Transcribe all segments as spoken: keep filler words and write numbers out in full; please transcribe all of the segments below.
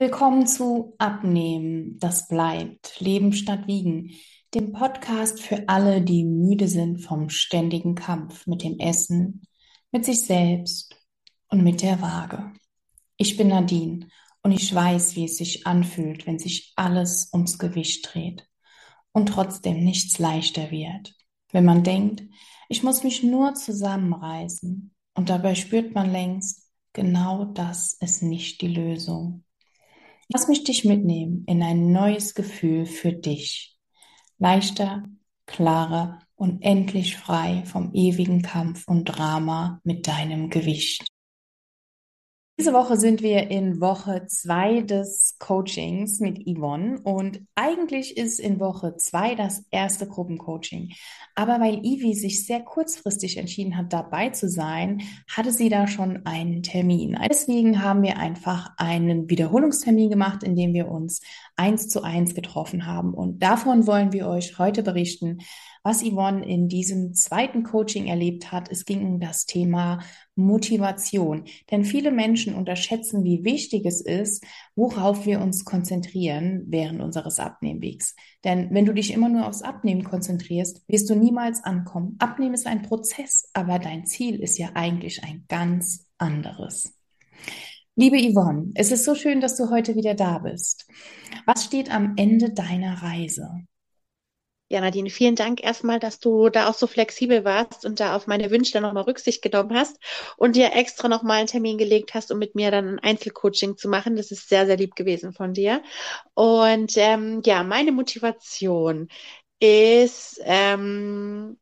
Willkommen zu Abnehmen, das bleibt, Leben statt Wiegen, dem Podcast für alle, die müde sind vom ständigen Kampf mit dem Essen, mit sich selbst und mit der Waage. Ich bin Nadine und ich weiß, wie es sich anfühlt, wenn sich alles ums Gewicht dreht und trotzdem nichts leichter wird. Wenn man denkt, ich muss mich nur zusammenreißen und dabei spürt man längst, genau das ist nicht die Lösung. Lass mich dich mitnehmen in ein neues Gefühl für dich. Leichter, klarer und endlich frei vom ewigen Kampf und Drama mit deinem Gewicht. Diese Woche sind wir in Woche zwei des Coachings mit Yvonne und eigentlich ist in Woche zwei das erste Gruppencoaching. Aber weil Ivi sich sehr kurzfristig entschieden hat, dabei zu sein, hatte sie da schon einen Termin. Deswegen haben wir einfach einen Wiederholungstermin gemacht, in dem wir uns eins zu eins getroffen haben. Und davon wollen wir euch heute berichten, was Yvonne in diesem zweiten Coaching erlebt hat. Es ging um das Thema Motivation. Denn viele Menschen unterschätzen, wie wichtig es ist, worauf wir uns konzentrieren während unseres Abnehmwegs. Denn wenn du dich immer nur aufs Abnehmen konzentrierst, wirst du niemals ankommen. Abnehmen ist ein Prozess, aber dein Ziel ist ja eigentlich ein ganz anderes. Liebe Yvonne, es ist so schön, dass du heute wieder da bist. Was steht am Ende deiner Reise? Ja, Nadine, vielen Dank erstmal, dass du da auch so flexibel warst und da auf meine Wünsche dann nochmal Rücksicht genommen hast und dir extra nochmal einen Termin gelegt hast, um mit mir dann ein Einzelcoaching zu machen. Das ist sehr, sehr lieb gewesen von dir. Und ähm, ja, meine Motivation ist, ähm,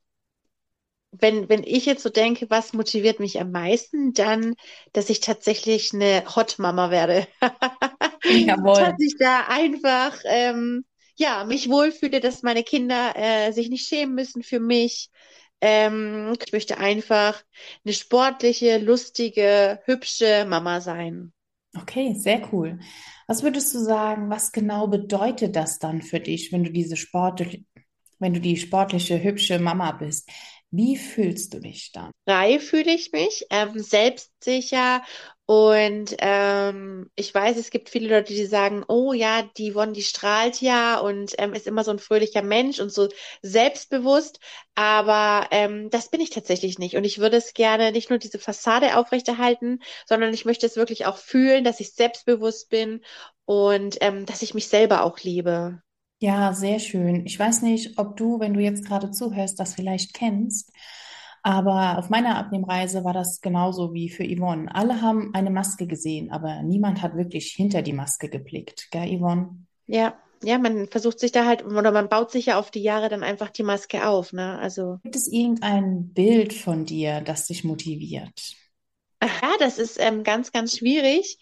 wenn, wenn ich jetzt so denke, was motiviert mich am meisten, dann, dass ich tatsächlich eine Hot-Mama werde. Dass Jawohl. ich da einfach, ähm, ja, mich wohlfühle, dass meine Kinder äh, sich nicht schämen müssen für mich. Ähm, ich möchte einfach eine sportliche, lustige, hübsche Mama sein. Okay, sehr cool. Was würdest du sagen, was genau bedeutet das dann für dich, wenn du diese Sport, wenn du die sportliche, hübsche Mama bist? Wie fühlst du dich dann? Frei fühle ich mich, ähm, selbstsicher und ähm, ich weiß, es gibt viele Leute, die sagen, oh ja, die Yvonne, die strahlt ja und ähm, ist immer so ein fröhlicher Mensch und so selbstbewusst, aber ähm, das bin ich tatsächlich nicht und ich würde es gerne nicht nur diese Fassade aufrechterhalten, sondern ich möchte es wirklich auch fühlen, dass ich selbstbewusst bin und ähm, dass ich mich selber auch liebe. Ja, sehr schön. Ich weiß nicht, ob du, wenn du jetzt gerade zuhörst, das vielleicht kennst, aber auf meiner Abnehmreise war das genauso wie für Yvonne. Alle haben eine Maske gesehen, aber niemand hat wirklich hinter die Maske geblickt, gell, Yvonne? Ja, ja, man versucht sich da halt, oder man baut sich ja auf die Jahre dann einfach die Maske auf, ne? Also, Gibt es irgendein Bild von dir, das dich motiviert? ja, das ist ähm, ganz, ganz schwierig.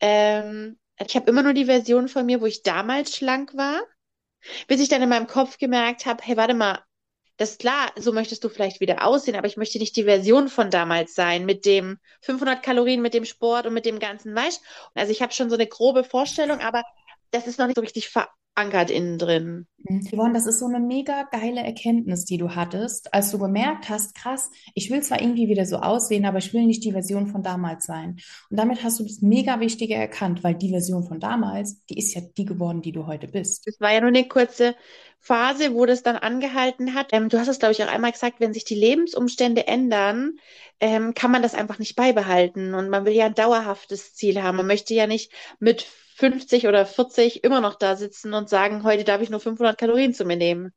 Ähm, ich habe immer nur die Version von mir, wo ich damals schlank war, bis ich dann in meinem Kopf gemerkt habe, hey, warte mal, das ist klar, so möchtest du vielleicht wieder aussehen, aber ich möchte nicht die Version von damals sein, mit dem fünfhundert Kalorien, mit dem Sport und mit dem ganzen Weißt. Also ich habe schon so eine grobe Vorstellung, aber das ist noch nicht so richtig verankert innen drin. Mhm. Yvonne, das ist so eine mega geile Erkenntnis, die du hattest, als du gemerkt hast, krass, ich will zwar irgendwie wieder so aussehen, aber ich will nicht die Version von damals sein. Und damit hast du das mega Wichtige erkannt, weil die Version von damals, die ist ja die geworden, die du heute bist. Das war ja nur eine kurze Phase, wo das dann angehalten hat. Ähm, du hast es, glaube ich, auch einmal gesagt, wenn sich die Lebensumstände ändern, ähm, kann man das einfach nicht beibehalten. Und man will ja ein dauerhaftes Ziel haben. Man möchte ja nicht mit fünfzig oder vierzig immer noch da sitzen und sagen, heute darf ich nur fünfhundert Kalorien zu mir nehmen.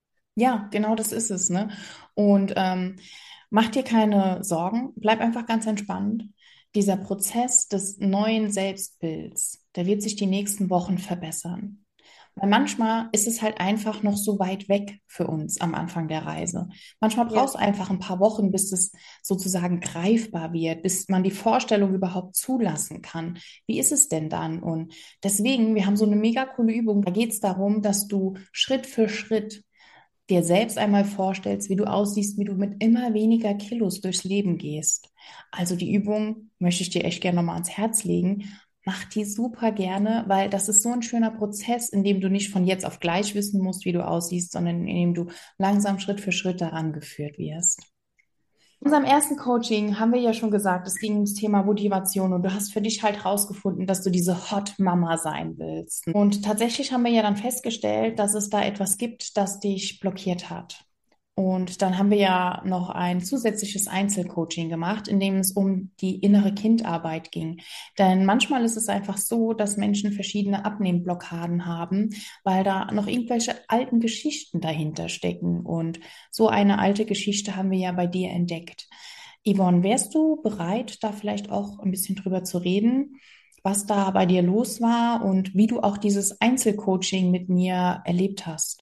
Ja, genau das ist es, ne? Und ähm, mach dir keine Sorgen, bleib einfach ganz entspannt. Dieser Prozess des neuen Selbstbilds, der wird sich die nächsten Wochen verbessern. Weil manchmal ist es halt einfach noch so weit weg für uns am Anfang der Reise. Manchmal Ja. brauchst du einfach ein paar Wochen, bis es sozusagen greifbar wird, bis man die Vorstellung überhaupt zulassen kann. Wie ist es denn dann? Und deswegen, wir haben so eine mega coole Übung. Da geht es darum, dass du Schritt für Schritt dir selbst einmal vorstellst, wie du aussiehst, wie du mit immer weniger Kilos durchs Leben gehst. Also die Übung möchte ich dir echt gerne nochmal ans Herz legen. Mach die super gerne, weil das ist so ein schöner Prozess, in dem du nicht von jetzt auf gleich wissen musst, wie du aussiehst, sondern in dem du langsam Schritt für Schritt daran geführt wirst. In unserem ersten Coaching haben wir ja schon gesagt, es ging ums Thema Motivation und du hast für dich halt rausgefunden, dass du diese Hot Mama sein willst. Und tatsächlich haben wir ja dann festgestellt, dass es da etwas gibt, das dich blockiert hat. Und dann haben wir ja noch ein zusätzliches Einzelcoaching gemacht, in dem es um die innere Kindarbeit ging. Denn manchmal ist es einfach so, dass Menschen verschiedene Abnehmblockaden haben, weil da noch irgendwelche alten Geschichten dahinter stecken. Und so eine alte Geschichte haben wir ja bei dir entdeckt. Yvonne, wärst du bereit, da vielleicht auch ein bisschen drüber zu reden, was da bei dir los war und wie du auch dieses Einzelcoaching mit mir erlebt hast?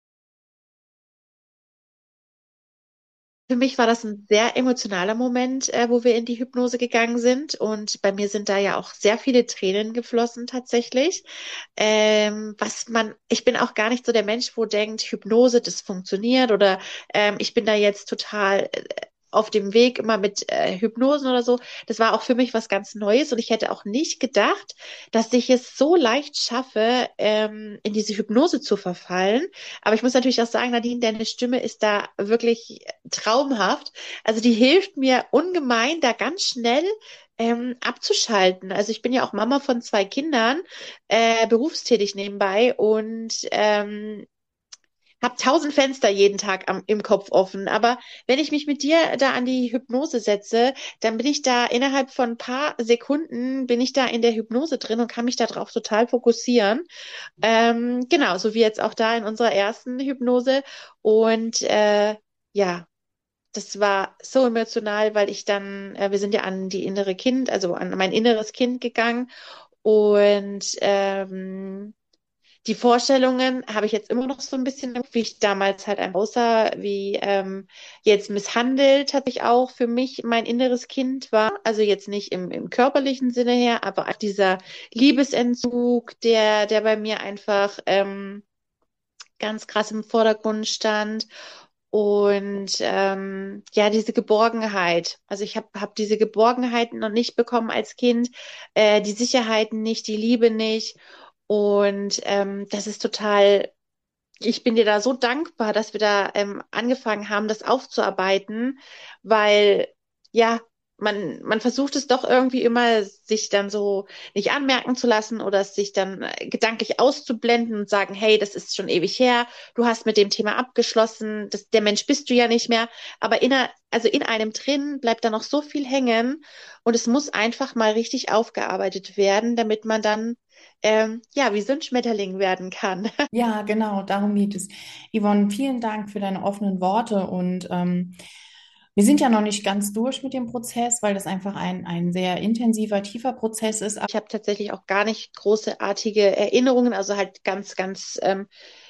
Für mich war das ein sehr emotionaler Moment, äh, wo wir in die Hypnose gegangen sind. Und bei mir sind da ja auch sehr viele Tränen geflossen tatsächlich. Ähm, was man, ich bin auch gar nicht so der Mensch, wo denkt, Hypnose, das funktioniert oder ähm, ich bin da jetzt total äh, auf dem Weg immer mit äh, Hypnosen oder so. Das war auch für mich was ganz Neues und ich hätte auch nicht gedacht, dass ich es so leicht schaffe, ähm, in diese Hypnose zu verfallen. Aber ich muss natürlich auch sagen, Nadine, deine Stimme ist da wirklich traumhaft. Also die hilft mir ungemein, da ganz schnell ähm, abzuschalten. Also ich bin ja auch Mama von zwei Kindern, äh, berufstätig nebenbei und ähm, habe tausend Fenster jeden Tag am, im Kopf offen. Aber wenn ich mich mit dir da an die Hypnose setze, dann bin ich da innerhalb von ein paar Sekunden bin ich da in der Hypnose drin und kann mich darauf total fokussieren. Ähm, genau, so wie jetzt auch da in unserer ersten Hypnose. Und äh, ja, das war so emotional, weil ich dann, äh, wir sind ja an die innere Kind, also an mein inneres Kind gegangen und ähm, die Vorstellungen habe ich jetzt immer noch so ein bisschen, wie ich damals halt einfach aussah, wie ähm, jetzt misshandelt habe ich auch für mich mein inneres Kind war. Also jetzt nicht im, im körperlichen Sinne her, aber auch dieser Liebesentzug, der, der bei mir einfach ähm, ganz krass im Vordergrund stand. Und ähm, ja, diese Geborgenheit. Also ich habe hab hab diese Geborgenheiten noch nicht bekommen als Kind, äh, die Sicherheiten nicht, die Liebe nicht. Und ähm, das ist total, ich bin dir da so dankbar, dass wir da ähm, angefangen haben, das aufzuarbeiten, weil ja, man, man versucht es doch irgendwie immer, sich dann so nicht anmerken zu lassen oder sich dann äh, gedanklich auszublenden und sagen, hey, das ist schon ewig her, du hast mit dem Thema abgeschlossen, das, der Mensch bist du ja nicht mehr. Aber in, einer- also in einem drin bleibt da noch so viel hängen und es muss einfach mal richtig aufgearbeitet werden, damit man dann ähm, ja wie so ein Schmetterling werden kann. Ja, genau, darum geht es. Yvonne, vielen Dank für deine offenen Worte und ähm, wir sind ja noch nicht ganz durch mit dem Prozess, weil das einfach ein, ein sehr intensiver, tiefer Prozess ist. Ich habe tatsächlich auch gar nicht großartige Erinnerungen, also halt ganz, ganz ähm,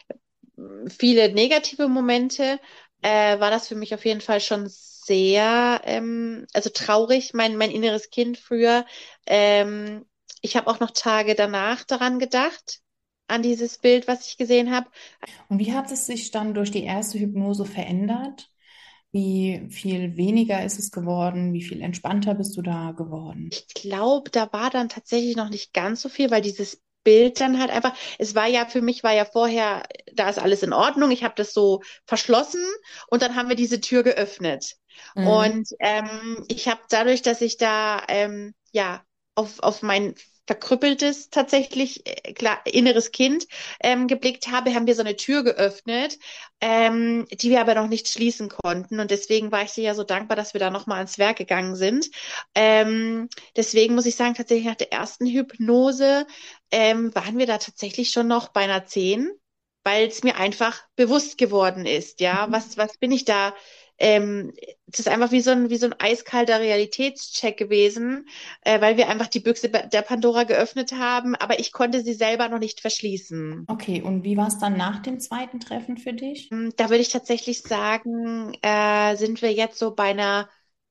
viele negative Momente. Äh, war das für mich auf jeden Fall schon sehr, ähm, also traurig, mein, mein inneres Kind früher. Ähm, ich habe auch noch Tage danach daran gedacht, an dieses Bild, was ich gesehen habe. Und wie hat es sich dann durch die erste Hypnose verändert? Wie viel weniger ist es geworden? Wie viel entspannter bist du da geworden? Ich glaube, da war dann tatsächlich noch nicht ganz so viel, weil dieses Bild dann halt einfach, es war ja für mich war ja vorher, da ist alles in Ordnung, ich habe das so verschlossen und dann haben wir diese Tür geöffnet. Mhm. Und ähm, ich habe dadurch, dass ich da ähm, ja auf, auf mein verkrüppeltes tatsächlich äh, klar inneres Kind ähm, geblickt habe, haben wir so eine Tür geöffnet, ähm, die wir aber noch nicht schließen konnten. Und deswegen war ich dir ja so dankbar, dass wir da nochmal ans Werk gegangen sind. Ähm, Deswegen muss ich sagen, tatsächlich nach der ersten Hypnose ähm, waren wir da tatsächlich schon noch bei einer zehn, weil es mir einfach bewusst geworden ist, ja, was, was bin ich da? Ähm, es ist einfach wie so ein, wie so ein eiskalter Realitätscheck gewesen, äh, weil wir einfach die Büchse der Pandora geöffnet haben, aber ich konnte sie selber noch nicht verschließen. Okay, und wie war es dann nach dem zweiten Treffen für dich? Ähm, Da würde ich tatsächlich sagen, äh, sind wir jetzt so bei einer,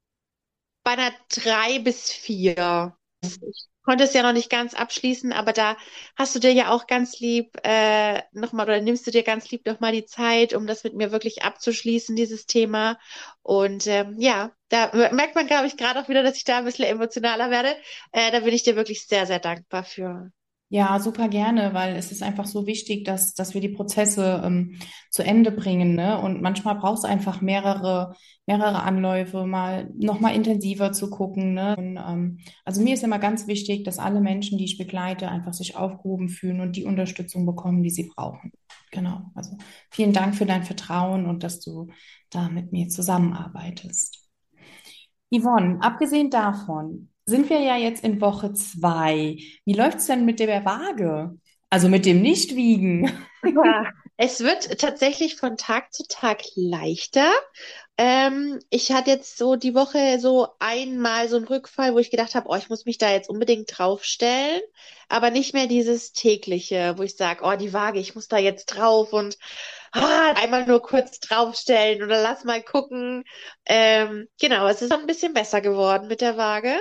bei einer drei bis vier. Konnte es ja noch nicht ganz abschließen, aber da hast du dir ja auch ganz lieb äh, nochmal oder nimmst du dir ganz lieb nochmal die Zeit, um das mit mir wirklich abzuschließen, dieses Thema. Und ähm, ja, da merkt man, glaube ich, gerade auch wieder, dass ich da ein bisschen emotionaler werde. Äh, da bin ich dir wirklich sehr, sehr dankbar für. Ja, super gerne, weil es ist einfach so wichtig, dass, dass wir die Prozesse ähm, zu Ende bringen, ne? Und manchmal braucht es einfach mehrere, mehrere Anläufe, mal nochmal intensiver zu gucken, ne? Und, ähm, also mir ist immer ganz wichtig, dass alle Menschen, die ich begleite, einfach sich aufgehoben fühlen und die Unterstützung bekommen, die sie brauchen. Genau. Also vielen Dank für dein Vertrauen und dass du da mit mir zusammenarbeitest. Yvonne, abgesehen davon sind wir ja jetzt in Woche zwei. Wie läuft's denn mit der Waage? Also mit dem Nichtwiegen? Ja. Es wird tatsächlich von Tag zu Tag leichter. Ähm, ich hatte jetzt so die Woche so einmal so einen Rückfall, wo ich gedacht habe, oh, ich muss mich da jetzt unbedingt draufstellen, aber nicht mehr dieses tägliche, wo ich sage, oh, die Waage, ich muss da jetzt drauf und ah, einmal nur kurz draufstellen oder lass mal gucken. Ähm, genau, es ist schon ein bisschen besser geworden mit der Waage.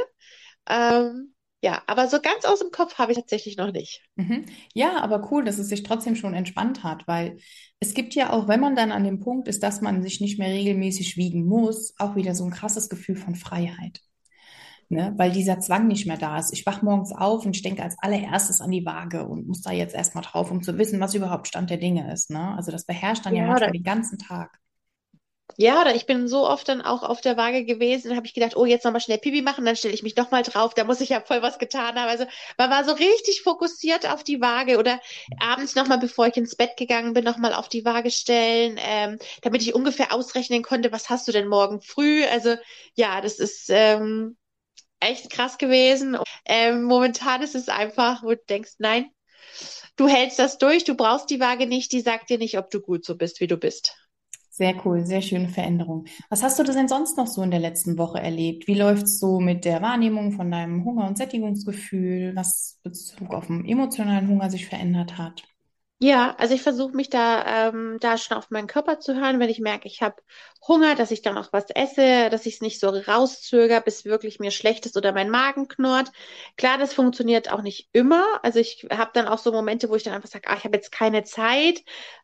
Ähm, ja, aber so ganz aus dem Kopf habe ich tatsächlich noch nicht. Mhm. Ja, aber cool, dass es sich trotzdem schon entspannt hat, weil es gibt ja auch, wenn man dann an dem Punkt ist, dass man sich nicht mehr regelmäßig wiegen muss, auch wieder so ein krasses Gefühl von Freiheit. Ne? Weil dieser Zwang nicht mehr da ist. Ich wach morgens auf und ich denke als allererstes an die Waage und muss da jetzt erstmal drauf, um zu wissen, was überhaupt Stand der Dinge ist. Ne? Also das beherrscht dann ja Ja, manchmal oder den ganzen Tag. Ja, oder ich bin so oft dann auch auf der Waage gewesen, dann habe ich gedacht, oh, jetzt nochmal schnell Pipi machen, dann stelle ich mich doch mal drauf, da muss ich ja voll was getan haben. Also man war so richtig fokussiert auf die Waage oder abends nochmal, bevor ich ins Bett gegangen bin, nochmal auf die Waage stellen, ähm, damit ich ungefähr ausrechnen konnte, was hast du denn morgen früh? Also ja, das ist ähm, echt krass gewesen. Ähm, momentan ist es einfach, wo du denkst, nein, du hältst das durch, du brauchst die Waage nicht, die sagt dir nicht, ob du gut so bist, wie du bist. Sehr cool, sehr schöne Veränderung. Was hast du denn sonst noch so in der letzten Woche erlebt? Wie läuft's so mit der Wahrnehmung von deinem Hunger- und Sättigungsgefühl, was Bezug auf den emotionalen Hunger sich verändert hat? Ja, also ich versuche mich da, ähm, da schon auf meinen Körper zu hören, wenn ich merke, ich habe Hunger, dass ich dann auch was esse, dass ich es nicht so rauszöger, bis wirklich mir schlecht ist oder mein Magen knurrt. Klar, das funktioniert auch nicht immer. Also ich habe dann auch so Momente, wo ich dann einfach sage, ah, ich habe jetzt keine Zeit.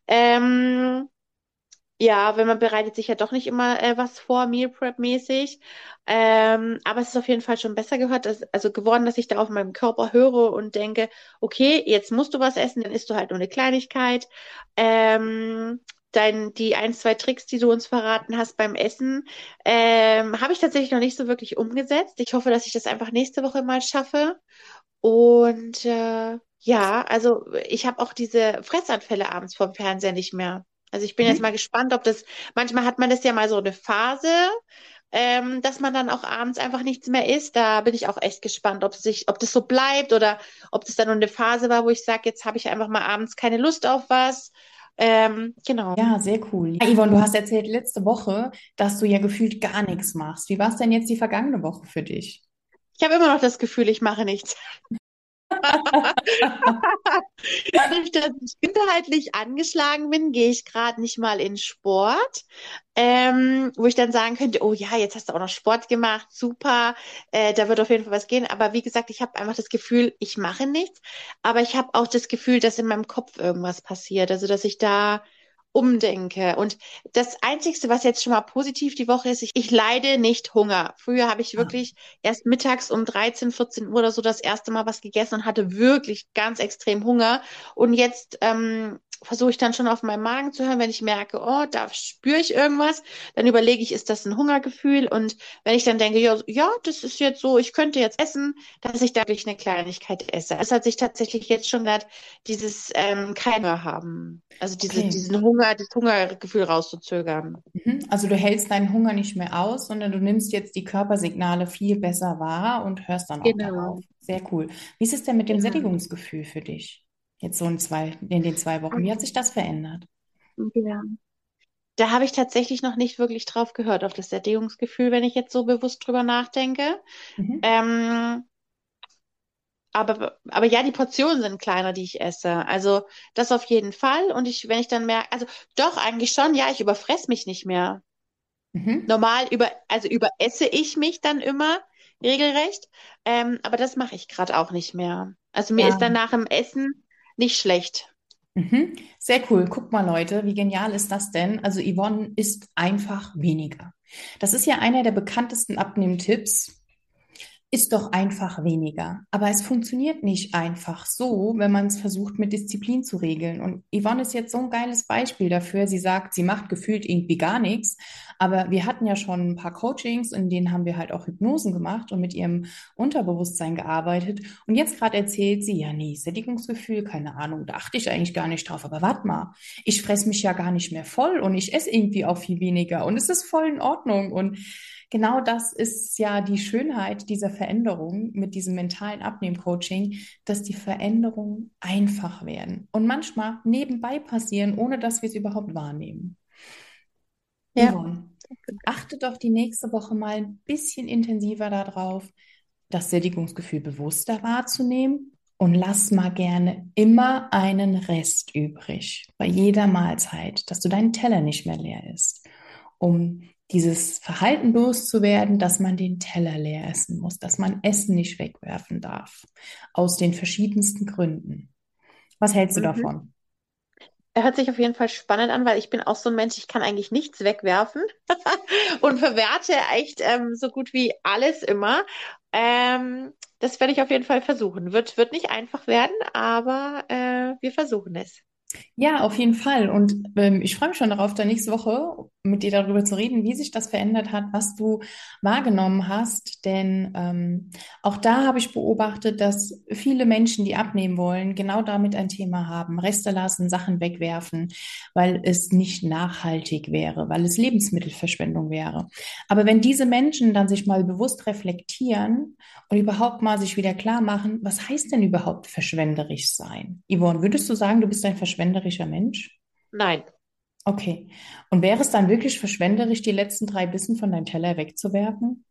Ähm, ja, wenn man bereitet sich ja doch nicht immer äh, was vor, Meal Prep mäßig. Ähm, aber es ist auf jeden Fall schon besser gehört, dass, also geworden, dass ich da auf meinem Körper höre und denke, okay, jetzt musst du was essen, dann isst du halt nur eine Kleinigkeit. Ähm, dein, die ein, zwei Tricks, die du uns verraten hast beim Essen, ähm, habe ich tatsächlich noch nicht so wirklich umgesetzt. Ich hoffe, dass ich das einfach nächste Woche mal schaffe. Und äh, ja, also ich habe auch diese Fressanfälle abends vom Fernseher nicht mehr. Also ich bin jetzt mal Mhm. gespannt, ob das, manchmal hat man das ja mal so eine Phase, ähm, dass man dann auch abends einfach nichts mehr isst. Da bin ich auch echt gespannt, ob es sich, ob das so bleibt oder ob das dann nur eine Phase war, wo ich sage, jetzt habe ich einfach mal abends keine Lust auf was. Ähm, genau. Ja, sehr cool. Ja, Yvonne, du hast erzählt letzte Woche, dass du ja gefühlt gar nichts machst. Wie war es denn jetzt die vergangene Woche für dich? Ich habe immer noch das Gefühl, ich mache nichts. Dadurch, dass ich gesundheitlich angeschlagen bin, gehe ich gerade nicht mal in Sport, ähm, wo ich dann sagen könnte, oh ja, jetzt hast du auch noch Sport gemacht, super, äh, da wird auf jeden Fall was gehen. Aber wie gesagt, ich habe einfach das Gefühl, ich mache nichts, aber ich habe auch das Gefühl, dass in meinem Kopf irgendwas passiert, also dass ich da umdenke. Und das Einzigste, was jetzt schon mal positiv die Woche ist, ich, ich leide nicht Hunger. Früher habe ich Ah, wirklich erst mittags um dreizehn, vierzehn Uhr oder so das erste Mal was gegessen und hatte wirklich ganz extrem Hunger. Und jetzt ähm, versuche ich dann schon auf meinen Magen zu hören, wenn ich merke, oh, da spüre ich irgendwas, dann überlege ich, ist das ein Hungergefühl? Und wenn ich dann denke, ja, ja, das ist jetzt so, ich könnte jetzt essen, dass ich da wirklich eine Kleinigkeit esse. Es hat sich tatsächlich jetzt schon gerade dieses ähm, kein Hunger haben, also diese, okay. diesen Hunger, das Hungergefühl rauszuzögern. Mhm. Also du hältst deinen Hunger nicht mehr aus, sondern du nimmst jetzt die Körpersignale viel besser wahr und hörst dann auch darauf. Genau. Sehr cool. Wie ist es denn mit dem Ja. Sättigungsgefühl für dich? Jetzt so in zwei, in den zwei Wochen. Wie hat sich das verändert? Ja. Da habe ich tatsächlich noch nicht wirklich drauf gehört, auf das Sättigungsgefühl, wenn ich jetzt so bewusst drüber nachdenke. Mhm. Ähm, aber, aber ja, die Portionen sind kleiner, die ich esse. Also das auf jeden Fall. Und ich, wenn ich dann merke, also doch, eigentlich schon, ja, ich überfress mich nicht mehr. Mhm. Normal über, also überesse ich mich dann immer regelrecht. Ähm, aber das mache ich gerade auch nicht mehr. Also mir ist Ja. dann nach dem Essen nicht schlecht. Mhm. Sehr cool. Guck mal, Leute, wie genial ist das denn? Also Yvonne isst einfach weniger. Das ist ja einer der bekanntesten Abnehmtipps. ist doch einfach weniger. Aber es funktioniert nicht einfach so, wenn man es versucht, mit Disziplin zu regeln. Und Yvonne ist jetzt so ein geiles Beispiel dafür. Sie sagt, sie macht gefühlt irgendwie gar nichts. Aber wir hatten ja schon ein paar Coachings, in denen haben wir halt auch Hypnosen gemacht und mit ihrem Unterbewusstsein gearbeitet. Und jetzt gerade erzählt sie, ja, nee, Sättigungsgefühl, keine Ahnung, da achte ich eigentlich gar nicht drauf. Aber warte mal, ich fresse mich ja gar nicht mehr voll und ich esse irgendwie auch viel weniger. Und es ist voll in Ordnung. Und genau das ist ja die Schönheit dieser Veränderung mit diesem mentalen Abnehmen-Coaching, dass die Veränderungen einfach werden und manchmal nebenbei passieren, ohne dass wir es überhaupt wahrnehmen. Ja. Yvonne, achte doch die nächste Woche mal ein bisschen intensiver darauf, das Sättigungsgefühl bewusster wahrzunehmen und lass mal gerne immer einen Rest übrig bei jeder Mahlzeit, dass du deinen Teller nicht mehr leer isst, um dieses Verhalten loszuwerden, dass man den Teller leer essen muss, dass man Essen nicht wegwerfen darf, aus den verschiedensten Gründen. Was hältst du Mhm. davon? Er hört sich auf jeden Fall spannend an, weil ich bin auch so ein Mensch, ich kann eigentlich nichts wegwerfen und verwerte echt ähm, so gut wie alles immer. Ähm, das werde ich auf jeden Fall versuchen. Wird, wird nicht einfach werden, aber äh, wir versuchen es. Ja, auf jeden Fall. Und ähm, ich freue mich schon darauf, da nächste Woche mit dir darüber zu reden, wie sich das verändert hat, was du wahrgenommen hast. Denn ähm, auch da habe ich beobachtet, dass viele Menschen, die abnehmen wollen, genau damit ein Thema haben. Reste lassen, Sachen wegwerfen, weil es nicht nachhaltig wäre, weil es Lebensmittelverschwendung wäre. Aber wenn diese Menschen dann sich mal bewusst reflektieren und überhaupt mal sich wieder klar machen, was heißt denn überhaupt verschwenderisch sein? Yvonne, würdest du sagen, du bist ein verschwenderischer Mensch? Nein, Okay. Und wäre es dann wirklich verschwenderisch, die letzten drei Bissen von deinem Teller wegzuwerfen?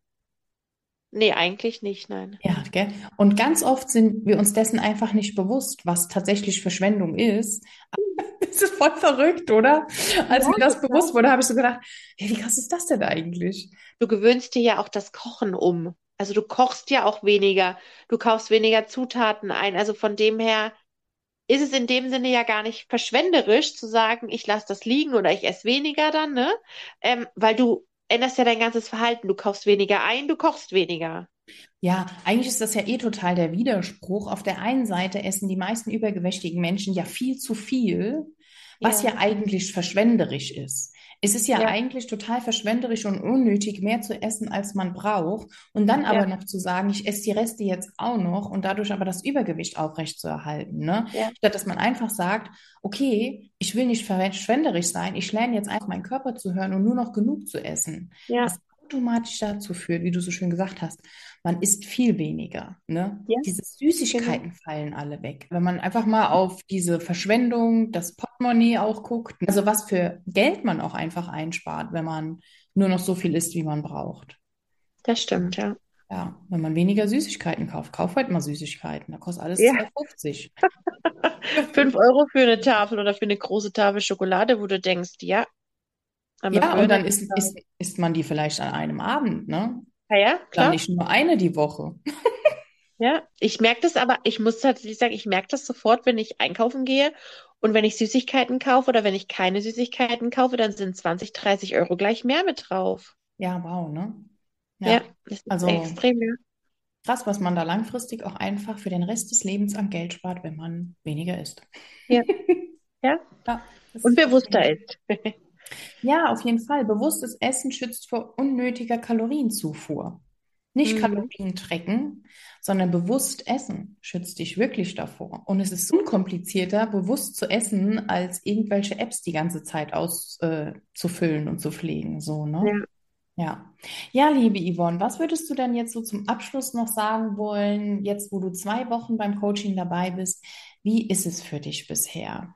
nee, eigentlich nicht, nein. Ja, gell? Und ganz oft sind wir uns dessen einfach nicht bewusst, was tatsächlich Verschwendung ist. Das ist voll verrückt, oder? Als Ja, mir das total. bewusst wurde, habe ich so gedacht, hey, wie krass ist das denn eigentlich? Du gewöhnst dir ja auch das Kochen um. Also du kochst ja auch weniger, du kaufst weniger Zutaten ein. Also von dem her ist es in dem Sinne ja gar nicht verschwenderisch zu sagen, ich lasse das liegen oder ich esse weniger dann, ne? Ähm, weil du änderst ja dein ganzes Verhalten. Du kaufst weniger ein, du kochst weniger. Ja, eigentlich ist das ja eh total der Widerspruch. Auf der einen Seite essen die meisten übergewichtigen Menschen ja viel zu viel, was Ja, ja eigentlich verschwenderisch ist. Es ist ja ja, eigentlich total verschwenderisch und unnötig, mehr zu essen, als man braucht. Und dann ja, aber noch zu sagen, ich esse die Reste jetzt auch noch und dadurch aber das Übergewicht aufrechtzuerhalten, ne? ja, Statt dass man einfach sagt, okay, ich will nicht verschwenderisch sein, ich lerne jetzt einfach meinen Körper zu hören und nur noch genug zu essen. ja, Was automatisch dazu führt, wie du so schön gesagt hast, man isst viel weniger, ne? ja, Diese genau. Süßigkeiten fallen alle weg. Wenn man einfach mal auf diese Verschwendung, das Portemonnaie auch guckt, also was für Geld man auch einfach einspart, wenn man nur noch so viel isst, wie man braucht. Das stimmt, ja. Ja, wenn man weniger Süßigkeiten kauft, kauf halt mal Süßigkeiten. Da kostet alles Ja, zwei fünfzig. fünf Euro für eine Tafel oder für eine große Tafel Schokolade, wo du denkst, ja, aber Ja, für und eine, dann isst, isst, isst man die vielleicht an einem Abend, ne? ja, ja, Dann klar. nicht nur eine die Woche. Ja, ich merke das aber, ich muss tatsächlich sagen, ich merke das sofort, wenn ich einkaufen gehe und wenn ich Süßigkeiten kaufe oder wenn ich keine Süßigkeiten kaufe, dann sind zwanzig, dreißig Euro gleich mehr mit drauf. Ja, wow, ne? Ja, Ja, das ist also extrem, ja. krass, was man da langfristig auch einfach für den Rest des Lebens an Geld spart, wenn man weniger isst. Ja, ja. Ja, das Und ist bewusster faszinierend. ist. Ja, auf jeden Fall. Bewusstes Essen schützt vor unnötiger Kalorienzufuhr. Nicht Mhm. Kalorien tracken, sondern bewusst essen schützt dich wirklich davor. Und es ist unkomplizierter, bewusst zu essen, als irgendwelche Apps die ganze Zeit auszufüllen äh, zu füllen und zu pflegen. So, Ja. ne? Ja. Ja, liebe Yvonne, was würdest du denn jetzt so zum Abschluss noch sagen wollen, jetzt wo du zwei Wochen beim Coaching dabei bist? Wie ist es für dich bisher?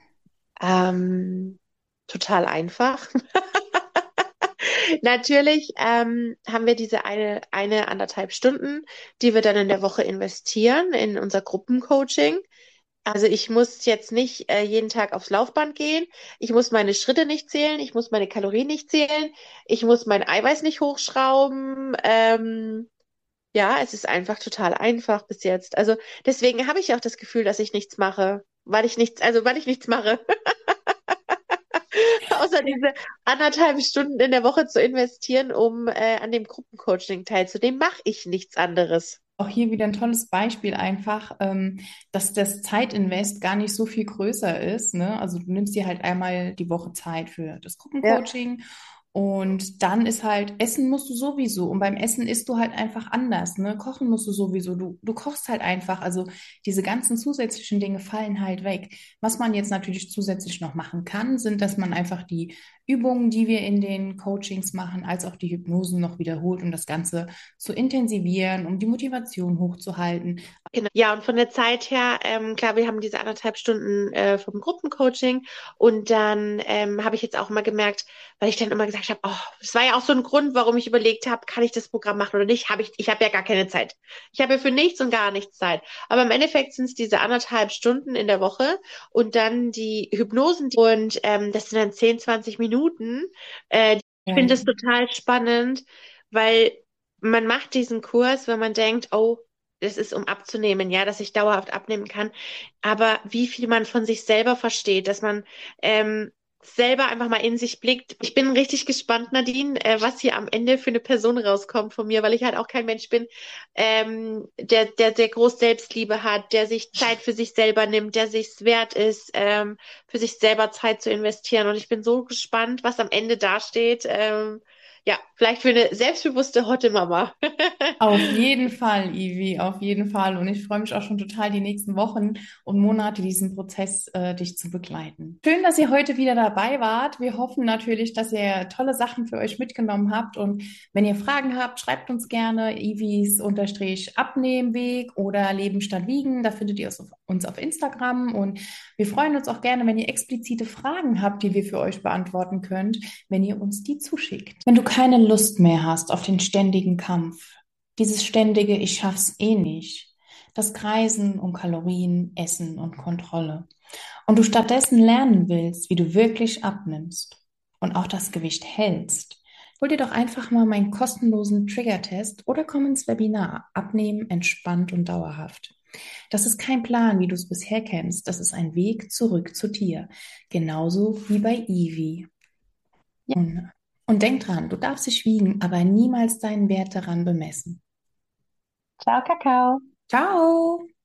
Ähm, total einfach. Natürlich ähm, haben wir diese eine, eine anderthalb Stunden, die wir dann in der Woche investieren in unser Gruppencoaching. Also ich muss jetzt nicht äh, jeden Tag aufs Laufband gehen. Ich muss meine Schritte nicht zählen. Ich muss meine Kalorien nicht zählen. Ich muss mein Eiweiß nicht hochschrauben. Ähm, ja, es ist einfach total einfach bis jetzt. Also deswegen habe ich auch das Gefühl, dass ich nichts mache, weil ich nichts, also weil ich nichts mache. Außer diese anderthalb Stunden in der Woche zu investieren, um äh, an dem Gruppencoaching teilzunehmen, mache ich nichts anderes. Auch hier wieder ein tolles Beispiel einfach, ähm, dass das Zeitinvest gar nicht so viel größer ist, ne? Also du nimmst dir halt einmal die Woche Zeit für das Ja. Gruppencoaching und dann ist halt, essen musst du sowieso und beim Essen isst du halt einfach anders, ne? Kochen musst du sowieso, du, du kochst halt einfach, also diese ganzen zusätzlichen Dinge fallen halt weg. Was man jetzt natürlich zusätzlich noch machen kann, sind, dass man einfach die Übungen, die wir in den Coachings machen, als auch die Hypnosen noch wiederholt, um das Ganze zu intensivieren, um die Motivation hochzuhalten. Genau. Ja, und von der Zeit her, ähm, klar, wir haben diese anderthalb Stunden äh, vom Gruppencoaching und dann ähm, habe ich jetzt auch mal gemerkt, weil ich dann immer gesagt habe, oh, das war ja auch so ein Grund, warum ich überlegt habe, kann ich das Programm machen oder nicht? Habe ich, ich habe ja gar keine Zeit. Ich habe ja für nichts und gar nichts Zeit. Aber im Endeffekt sind es diese anderthalb Stunden in der Woche und dann die Hypnosen und ähm, das sind dann zehn, zwanzig Minuten. Äh, ich Ja, finde das total spannend, weil man macht diesen Kurs, wenn man denkt, oh, es ist, um abzunehmen, ja, dass ich dauerhaft abnehmen kann. Aber wie viel man von sich selber versteht, dass man ähm, selber einfach mal in sich blickt. Ich bin richtig gespannt, Nadine, äh, was hier am Ende für eine Person rauskommt von mir, weil ich halt auch kein Mensch bin, ähm, der, der, der groß Selbstliebe hat, der sich Zeit für sich selber nimmt, der sich's wert ist, ähm, für sich selber Zeit zu investieren. Und ich bin so gespannt, was am Ende dasteht. Ähm, ja, vielleicht für eine selbstbewusste Hotte Mama. auf jeden Fall, Ivi, auf jeden Fall. Und ich freue mich auch schon total, die nächsten Wochen und Monate diesen Prozess äh, dich zu begleiten. Schön, dass ihr heute wieder dabei wart. Wir hoffen natürlich, dass ihr tolle Sachen für euch mitgenommen habt. Und wenn ihr Fragen habt, schreibt uns gerne Ivis unterstrich Abnehmweg oder Leben statt Wiegen. Da findet ihr uns auf, uns auf Instagram. Und wir freuen uns auch gerne, wenn ihr explizite Fragen habt, die wir für euch beantworten könnt, wenn ihr uns die zuschickt. Wenn du keine Lust mehr hast auf den ständigen Kampf, dieses ständige Ich schaff's eh nicht. Das Kreisen um Kalorien, Essen und Kontrolle. Und du stattdessen lernen willst, wie du wirklich abnimmst und auch das Gewicht hältst, hol dir doch einfach mal meinen kostenlosen Trigger-Test oder komm ins Webinar Abnehmen entspannt und dauerhaft. Das ist kein Plan, wie du es bisher kennst. Das ist ein Weg zurück zu dir. Genauso wie bei Ivi. Und, und denk dran, du darfst dich wiegen, aber niemals deinen Wert daran bemessen. Ciao, Kakao. Ciao!